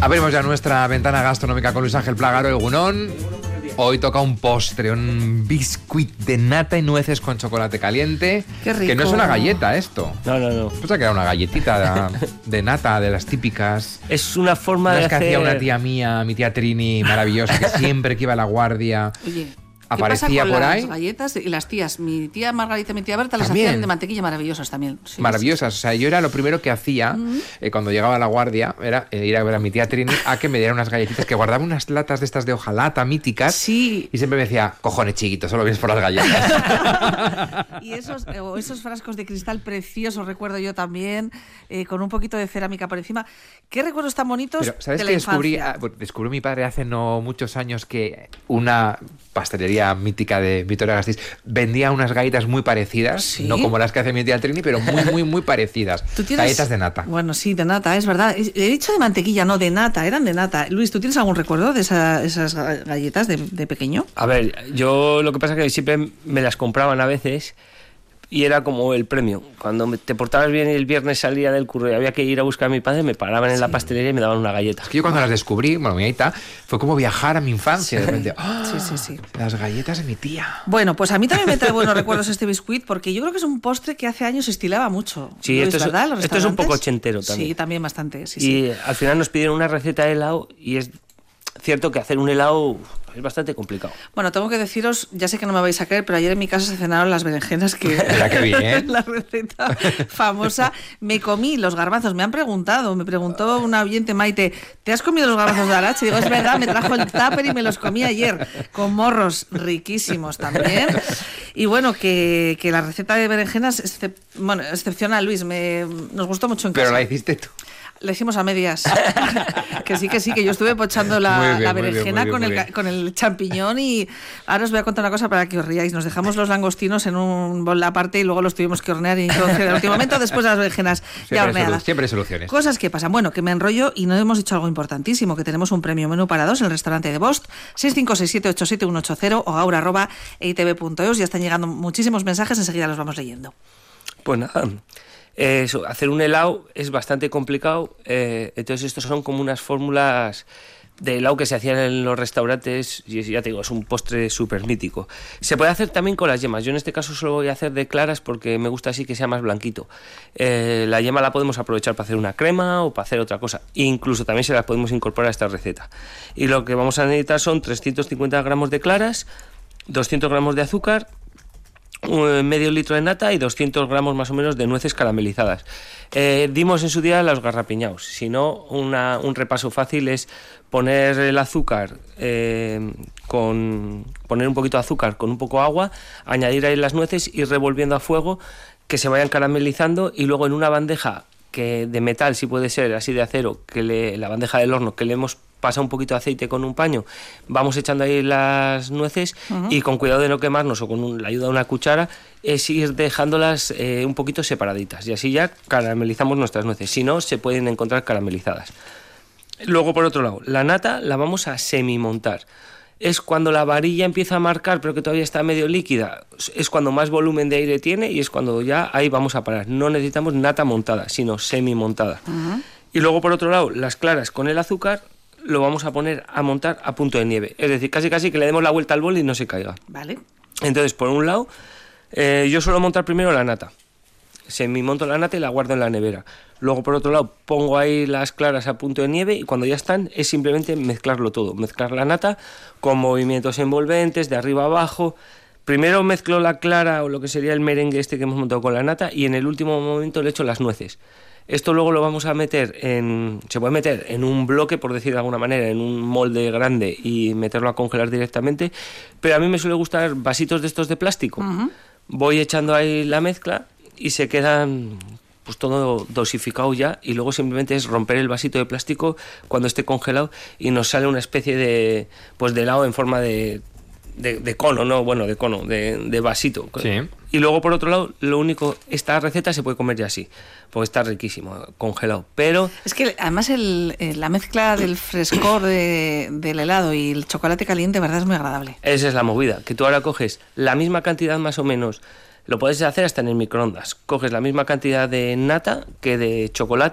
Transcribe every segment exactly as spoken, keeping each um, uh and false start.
Abrimos ya nuestra ventana gastronómica con Luis Ángel Plagaro, Egunón. Hoy toca un postre, un biscuit de nata y nueces con chocolate caliente. Qué rico. Que no es una galleta esto. No, no, no. Pensaba que era una galletita de, de nata, de las típicas. Es una forma No de es que hacer... hacía una tía mía, mi tía Trini, maravillosa, que siempre que iba a la guardia... Oye, aparecía ¿qué pasa con por las ahí? galletas y las tías? Mi tía Margarita y mi tía Berta las También. hacían de mantequilla maravillosas también. Sí, Maravillosas, o sea, yo era lo primero que hacía uh-huh. eh, cuando llegaba a la guardia, era eh, ir a ver a mi tía Trini a que me diera unas galletitas, que guardaba unas latas de estas de hojalata míticas, sí. Y siempre me decía, cojones chiquitos, solo vienes por las galletas. Y esos, eh, esos frascos de cristal preciosos, recuerdo yo también, eh, con un poquito de cerámica por encima. ¿Qué recuerdos tan bonitos? Pero, ¿sabes de la qué descubrí? infancia? Ah, bueno, descubrió mi padre hace no muchos años que una pastelería mítica de Vitoria Gasteiz vendía unas galletas muy parecidas, ¿Sí? no como las que hace mi tía Trini, pero muy, muy, muy parecidas. ¿Tú tienes... Galletas de nata. Bueno, sí, de nata, es verdad. He dicho de mantequilla, no, de nata, eran de nata. Luis, ¿tú tienes algún recuerdo de esa, esas galletas de, de pequeño? A ver, yo lo que pasa es que siempre me las compraban a veces y era como el premio. Cuando te portabas bien y el viernes salía del curro y había que ir a buscar a mi padre, me paraban en sí. la pastelería y me daban una galleta. Es que yo cuando las descubrí, bueno, mi aita, fue como viajar a mi infancia. Sí. De repente, ¡oh! Sí, sí, sí. Las galletas de mi tía. Bueno, pues a mí también me trae buenos recuerdos este biscuit, porque yo creo que es un postre que hace años se estilaba mucho. Sí, esto, es, ¿verdad? Los esto es un poco ochentero también. Sí, también bastante. Sí, y sí. al final nos pidieron una receta de helado y es cierto que hacer un helado es bastante complicado. Bueno, tengo que deciros, ya sé que no me vais a creer, pero ayer en mi casa se cenaron las berenjenas que... Mira qué bien. La receta famosa. Me comí los garbanzos, me han preguntado, me preguntó una oyente, Maite, ¿te has comido los garbanzos de Arache? Digo, es verdad, me trajo el tupper y me los comí ayer, con morros riquísimos también. Y bueno, que, que la receta de berenjenas, excep, bueno, excepcional, Luis, me, nos gustó mucho en casa. Pero la hiciste tú. Le hicimos a medias. Que sí, que sí, que yo estuve pochando la, bien, la berenjena bien, bien, con, el, con el champiñón y ahora os voy a contar una cosa para que os riáis. Nos dejamos los langostinos en un bol aparte y luego los tuvimos que hornear y introducir en el último momento después de las berenjenas ya horneadas. Siempre hay soluciones. Cosas que pasan. Bueno, que me enrollo y no hemos dicho algo importantísimo, que tenemos un premio menú para dos en el restaurante de Bost, seis cinco seis siete ocho siete uno ocho cero o ahora arroba e i te ve punto e u. Ya están llegando muchísimos mensajes, enseguida los vamos leyendo. Pues nada... Eso, hacer un helado es bastante complicado, eh, entonces estos son como unas fórmulas de helado que se hacían en los restaurantes y ya te digo, es un postre súper mítico. Se puede hacer también con las yemas, yo en este caso solo voy a hacer de claras porque me gusta así que sea más blanquito. Eh, la yema la podemos aprovechar para hacer una crema o para hacer otra cosa, incluso también se las podemos incorporar a esta receta. Y lo que vamos a necesitar son trescientos cincuenta gramos de claras, doscientos gramos de azúcar, medio litro de nata y doscientos gramos más o menos de nueces caramelizadas. Eh, dimos en su día los garrapiñaos, si no, una, un repaso fácil es poner el azúcar, eh, con poner un poquito de azúcar con un poco de agua, añadir ahí las nueces, ir revolviendo a fuego, que se vayan caramelizando y luego en una bandeja que de metal, si puede ser, así de acero, que le, la bandeja del horno, que le hemos pasado un poquito de aceite con un paño, vamos echando ahí las nueces uh-huh. y con cuidado de no quemarnos o con un, la ayuda de una cuchara, es ir dejándolas eh, un poquito separaditas y así ya caramelizamos nuestras nueces, si no se pueden encontrar caramelizadas. Luego por otro lado, la nata la vamos a semimontar. Es cuando la varilla empieza a marcar pero que todavía está medio líquida, es cuando más volumen de aire tiene y es cuando ya ahí vamos a parar. No necesitamos nata montada, sino semi-montada. Uh-huh. Y luego por otro lado, las claras con el azúcar lo vamos a poner a montar a punto de nieve. Es decir, casi casi que le demos la vuelta al bol y no se caiga. Vale. Entonces, por un lado, eh, yo suelo montar primero la nata. Semi-monto la nata y la guardo en la nevera. Luego, por otro lado, pongo ahí las claras a punto de nieve y cuando ya están es simplemente mezclarlo todo. Mezclar la nata con movimientos envolventes, de arriba a abajo. Primero mezclo la clara o lo que sería el merengue este que hemos montado con la nata y en el último momento le echo las nueces. Esto luego lo vamos a meter en... Se puede meter en un bloque, por decir de alguna manera, en un molde grande y meterlo a congelar directamente. Pero a mí me suele gustar vasitos de estos de plástico. Uh-huh. Voy echando ahí la mezcla y se quedan pues todo dosificado ya y luego simplemente es romper el vasito de plástico cuando esté congelado y nos sale una especie de pues de helado en forma de, de, de cono, no, bueno, de cono, de, de vasito. Sí. Y luego por otro lado, lo único, esta receta se puede comer ya así, porque está riquísimo, congelado, pero... Es que además el, la mezcla del frescor de, del helado y el chocolate caliente, verdad, es muy agradable. Esa es la movida, que tú ahora coges la misma cantidad más o menos, lo puedes hacer hasta en el microondas, coges la misma cantidad de nata que de chocolate y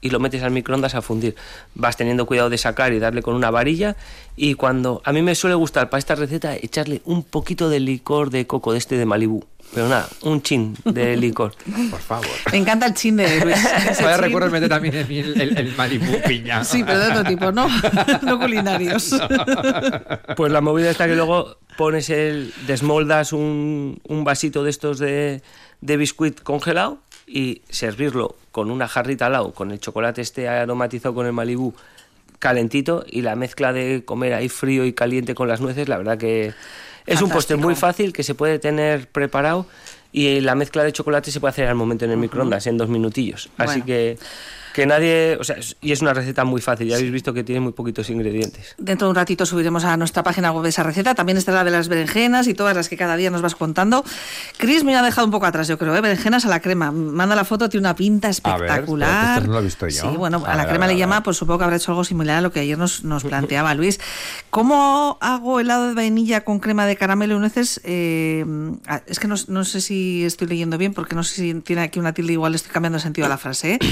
y lo metes al microondas a fundir. Vas teniendo cuidado de sacar y darle con una varilla, y cuando a mí me suele gustar para esta receta echarle un poquito de licor de coco de este de Malibú. Pero nada, un chin de licor. Por favor. Me encanta el chin de Luis. Vaya recuerdo meter también el, el, el Malibú piña. Sí, pero de otro tipo, no, no culinarios. No. Pues la movida está que luego pones el, desmoldas un, un vasito de estos de, de biscuit congelado y servirlo con una jarrita al lado, con el chocolate este aromatizado con el Malibú calentito, y la mezcla de comer ahí frío y caliente con las nueces, la verdad que... Es un postre muy fácil que se puede tener preparado, y la mezcla de chocolate se puede hacer al momento en el microondas, en dos minutillos. Así bueno. que, que nadie... O sea, y es una receta muy fácil, ya habéis visto que tiene muy poquitos ingredientes. Dentro de un ratito subiremos a nuestra página web esa receta. También está la de las berenjenas y todas las que cada día nos vas contando. Chris me ha dejado un poco atrás, yo creo, ¿eh? Berenjenas a la crema. Manda la foto, tiene una pinta espectacular. A ver, esto no lo he visto yo. Sí, bueno, a, a la ver, crema a ver, le llama, pues supongo que habrá hecho algo similar a lo que ayer nos, nos planteaba Luis. ¿Cómo hago helado de vainilla con crema de caramelo y nueces? Eh, es que no, no sé si estoy leyendo bien, porque no sé si tiene aquí una tilde, igual estoy cambiando el sentido de la frase, ¿eh?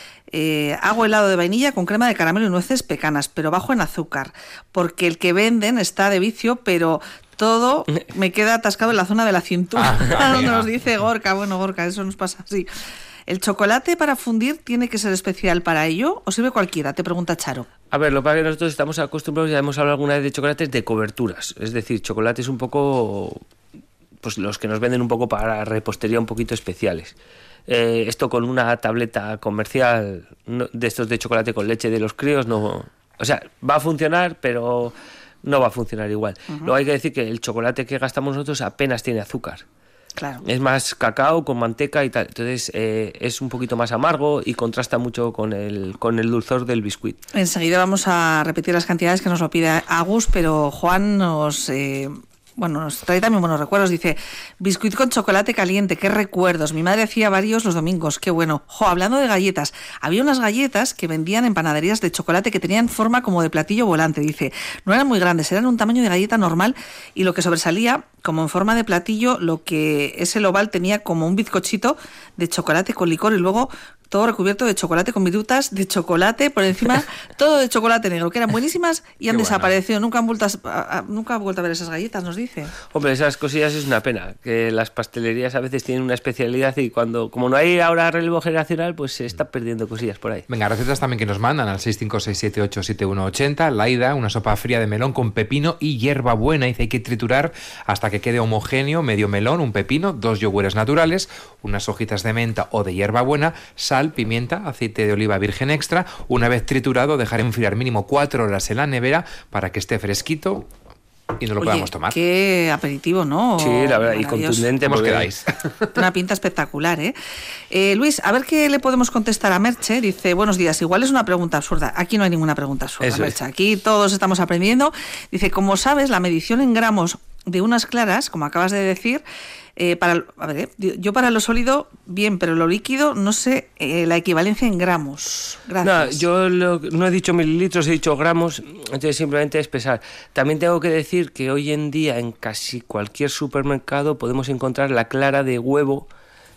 Eh, hago helado de vainilla con crema de caramelo y nueces pecanas, pero bajo en azúcar, porque el que venden está de vicio, pero todo me queda atascado en la zona de la cintura, ah, donde nos dice Gorka. Bueno, Gorka, eso nos pasa así. ¿El chocolate para fundir tiene que ser especial para ello o sirve cualquiera? Te pregunta Charo. A ver, lo que pasa es que nosotros estamos acostumbrados, ya hemos hablado alguna vez de chocolates de coberturas, es decir, chocolates un poco, pues los que nos venden un poco para repostería un poquito especiales. Eh, esto con una tableta comercial no, de estos de chocolate con leche de los críos, no, o sea, va a funcionar, pero no va a funcionar igual. Uh-huh. Luego hay que decir que el chocolate que gastamos nosotros apenas tiene azúcar. Claro. Es más cacao con manteca y tal, entonces eh, es un poquito más amargo y contrasta mucho con el, con el dulzor del biscuit. Enseguida vamos a repetir las cantidades que nos lo pide Agus, pero Juan nos... Eh... Bueno, nos trae también buenos recuerdos. Dice, biscuit con chocolate caliente, qué recuerdos. Mi madre hacía varios los domingos, qué bueno. Jo, hablando de galletas, había unas galletas que vendían en panaderías de chocolate que tenían forma como de platillo volante. Dice, no eran muy grandes, eran un tamaño de galleta normal, y lo que sobresalía, como en forma de platillo, lo que ese oval tenía como un bizcochito de chocolate con licor, y luego todo recubierto de chocolate con virutas de chocolate por encima, todo de chocolate negro, que eran buenísimas y han Qué desaparecido. Bueno. Nunca han vuelto a, a, nunca han vuelto a ver esas galletas, nos dice. Hombre, esas cosillas es una pena, que las pastelerías a veces tienen una especialidad y cuando, como no hay ahora relevo generacional, pues se está perdiendo cosillas por ahí. Venga, recetas también que nos mandan al seis cinco seis siete ocho siete uno ocho cero. Laida, una sopa fría de melón con pepino y hierbabuena. Dice, hay que triturar hasta que quede homogéneo, medio melón, un pepino, dos yogures naturales, unas hojitas de menta o de hierbabuena, sal, pimienta, aceite de oliva virgen extra. Una vez triturado, dejar enfriar mínimo cuatro horas en la nevera para que esté fresquito y no lo Oye, podamos tomar. Qué aperitivo, ¿no? Sí, la verdad, y contundente. ¿Cómo os quedáis? Una pinta espectacular, ¿eh? ¿eh? Luis, a ver qué le podemos contestar a Merche. Dice, buenos días, igual es una pregunta absurda. Aquí no hay ninguna pregunta absurda, Eso Merche. Es. Aquí todos estamos aprendiendo. Dice, como sabes, la medición en gramos de unas claras, como acabas de decir, eh, para, a ver, eh, yo para lo sólido, bien, pero lo líquido, no sé eh, la equivalencia en gramos. Gracias. No, yo lo, no he dicho mililitros, he dicho gramos, entonces simplemente es pesar. También tengo que decir que hoy en día en casi cualquier supermercado podemos encontrar la clara de huevo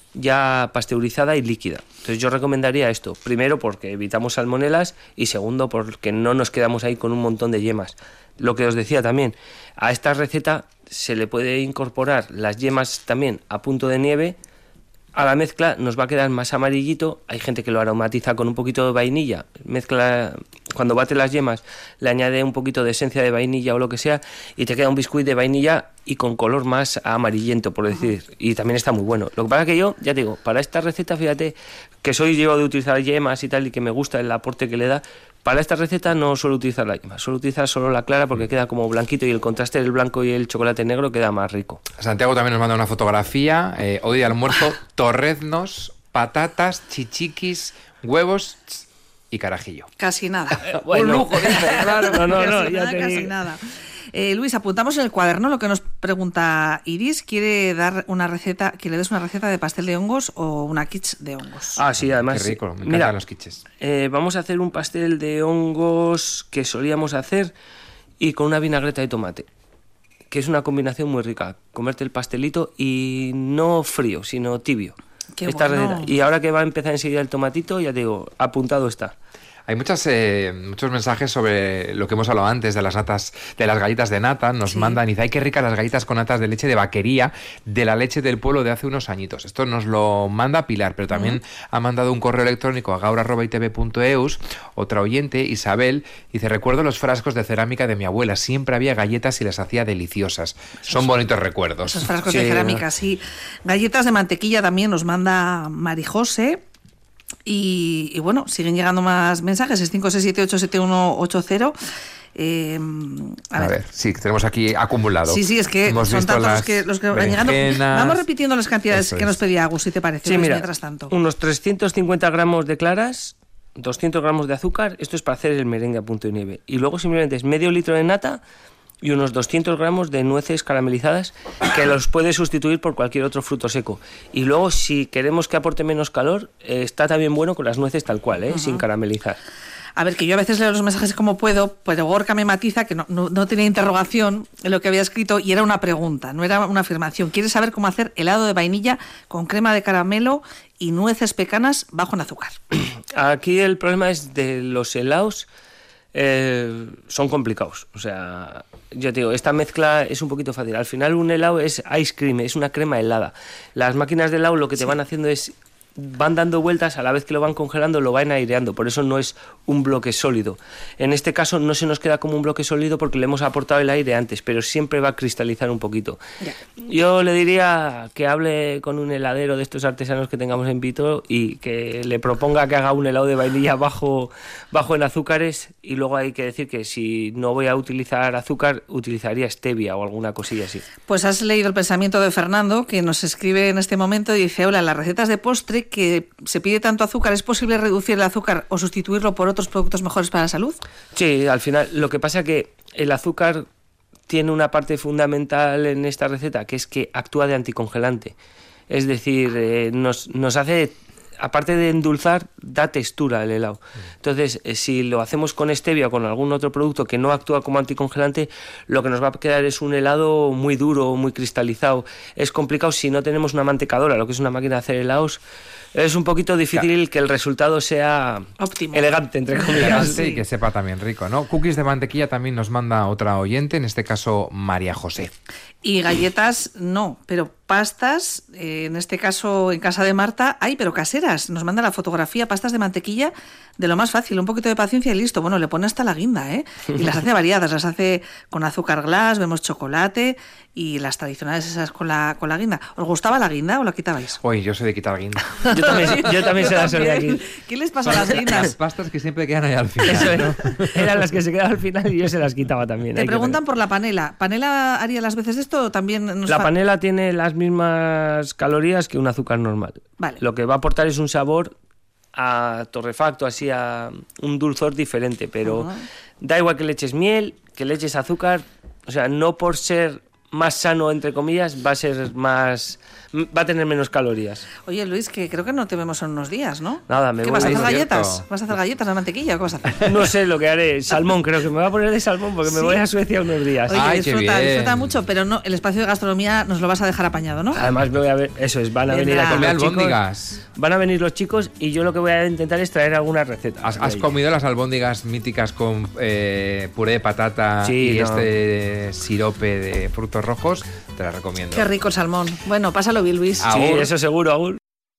ya pasteurizada y líquida. Entonces yo recomendaría esto, primero porque evitamos salmonelas y segundo porque no nos quedamos ahí con un montón de yemas. Lo que os decía también, a esta receta se le puede incorporar las yemas también a punto de nieve. A la mezcla nos va a quedar más amarillito. Hay gente que lo aromatiza con un poquito de vainilla. Mezcla, cuando bate las yemas, le añade un poquito de esencia de vainilla o lo que sea y te queda un biscuit de vainilla y con color más amarillento, por decir. Y también está muy bueno. Lo que pasa es que yo, ya te digo, para esta receta, fíjate, que soy yo de utilizar yemas y tal y que me gusta el aporte que le da, para esta receta no suelo utilizar la yema, suelo utilizar solo la clara porque queda como blanquito y el contraste del blanco y el chocolate negro queda más rico. Santiago también nos manda una fotografía. Eh, hoy de almuerzo, torreznos, patatas, chichiquis, huevos y carajillo. Casi nada. Eh, bueno. Un lujo, dice. Claro, no, no, no, casi ya nada, te casi digo. nada. Eh, Luis, apuntamos en el cuaderno lo que nos pregunta Iris. Quiere dar una receta, que le des una receta de pastel de hongos o una quiche de hongos. Ah, sí, además. Qué rico, me encantan mira, los quiches. Eh, vamos a hacer un pastel de hongos que solíamos hacer y con una vinagreta de tomate, que es una combinación muy rica. Comerte el pastelito y no frío, sino tibio. Qué esta bueno. receta. Y ahora que va a empezar enseguida el tomatito, ya te digo, apuntado está. Hay muchas, eh, muchos mensajes sobre lo que hemos hablado antes de las natas, de las galletas de nata. Nos Sí. mandan, y dice, ay, qué ricas las galletas con natas de leche de vaquería, de la leche del pueblo de hace unos añitos. Esto nos lo manda Pilar, pero también uh-huh. ha mandado un correo electrónico a gaur arroba i t v punto e u s. Otra oyente, Isabel, dice, recuerdo los frascos de cerámica de mi abuela. Siempre había galletas y las hacía deliciosas. Son bonitos recuerdos. Esos frascos Sí, de cerámica, ¿no? sí. Galletas de mantequilla también nos manda Marijose. Y, y bueno, siguen llegando más mensajes, es cinco seis siete ocho siete uno ocho cero. Eh, a, a ver. ver, sí, tenemos aquí acumulado. Sí, sí, es que Hemos son tantos las los que, los que van llegando. Vamos repitiendo las cantidades Eso que es. nos pedía Agus, si te parece, Sí, mira, mientras tanto. unos trescientos cincuenta gramos de claras, doscientos gramos de azúcar, esto es para hacer el merengue a punto de nieve. Y luego simplemente es medio litro de nata y unos doscientos gramos de nueces caramelizadas, que los puedes sustituir por cualquier otro fruto seco. Y luego, si queremos que aporte menos calor, eh, está también bueno con las nueces tal cual, ¿eh? Uh-huh. Sin caramelizar. A ver, que yo a veces leo los mensajes como puedo, pero Gorka me matiza que no, no, no tenía interrogación en lo que había escrito y era una pregunta, no era una afirmación. Quiere saber cómo hacer helado de vainilla con crema de caramelo y nueces pecanas bajo en azúcar. Aquí el problema es de los helados. Eh, son complicados, o sea, yo te digo, esta mezcla es un poquito fácil. Al final un helado es ice cream, es una crema helada. Las máquinas de helado lo que te sí. van haciendo es, van dando vueltas, a la vez que lo van congelando lo van aireando, por eso no es un bloque sólido. En este caso no se nos queda como un bloque sólido porque le hemos aportado el aire antes, pero siempre va a cristalizar un poquito. Yeah. Yo le diría que hable con un heladero de estos artesanos que tengamos en Vito y que le proponga que haga un helado de vainilla bajo, bajo en azúcares, y luego hay que decir que si no voy a utilizar azúcar, utilizaría stevia o alguna cosilla así. Pues has leído el pensamiento de Fernando, que nos escribe en este momento y dice, hola, las recetas de postre que se pide tanto azúcar, ¿es posible reducir el azúcar o sustituirlo por otros productos mejores para la salud? Sí, al final, lo que pasa es que el azúcar tiene una parte fundamental en esta receta, que es que actúa de anticongelante. Es decir, eh, nos, nos hace, aparte de endulzar, da textura al helado. Entonces, eh, si lo hacemos con stevia o con algún otro producto que no actúa como anticongelante, lo que nos va a quedar es un helado muy duro, muy cristalizado. Es complicado si no tenemos una mantecadora, lo que es una máquina de hacer helados. Es un poquito difícil claro. que el resultado sea óptimo, elegante, entre comillas. Sí, y que sepa también rico, ¿no? Cookies de mantequilla también nos manda otra oyente, en este caso María José. Y galletas no, pero pastas, eh, en este caso en casa de Marta, hay, pero caseras. Nos manda la fotografía, pastas de mantequilla, de lo más fácil, un poquito de paciencia y listo. Bueno, le pone hasta la guinda, ¿eh? Y las hace variadas, las hace con azúcar glass, vemos chocolate y las tradicionales esas con la, con la guinda. ¿Os gustaba la guinda o la quitabais? Uy, yo soy de quitar guinda. Yo también, yo también se las solía aquí. ¿Qué les pasa a las guindas? Las pastas que siempre quedan ahí al final. Eso era, eran las que se quedaban al final y yo se las quitaba también. Te preguntan por la panela. ¿Panela haría las veces de esto o también nos La fa... panela tiene las mismas calorías que un azúcar normal. Vale. Lo que va a aportar es un sabor a torrefacto, así a un dulzor diferente, pero uh-huh. da igual que le eches miel, que le eches azúcar, o sea, no por ser más sano, entre comillas, va a ser más... va a tener menos calorías. Oye, Luis, que creo que no te vemos en unos días, ¿no? Nada, me ¿Qué voy. vas a hacer Es galletas? cierto. ¿Vas a hacer galletas de mantequilla o qué vas a hacer? No sé lo que haré. Salmón, creo que me voy a poner de salmón porque ¿Sí? me voy a Suecia unos días. Oye, Ay, qué disfruta, bien. disfruta mucho, pero no, el espacio de gastronomía nos lo vas a dejar apañado, ¿no? Además me voy a ver, eso es, van a venir Venga. a comer Come los chicos. albóndigas. Van a venir los chicos y yo lo que voy a intentar es traer algunas recetas. ¿Has, has comido las albóndigas míticas con eh, puré de patata Sí, y no. este sirope de frutos rojos? Te las recomiendo. Qué rico el salmón. Bueno, pásalo bien, Luis. Ah, Sí, Agur. eso seguro, aún.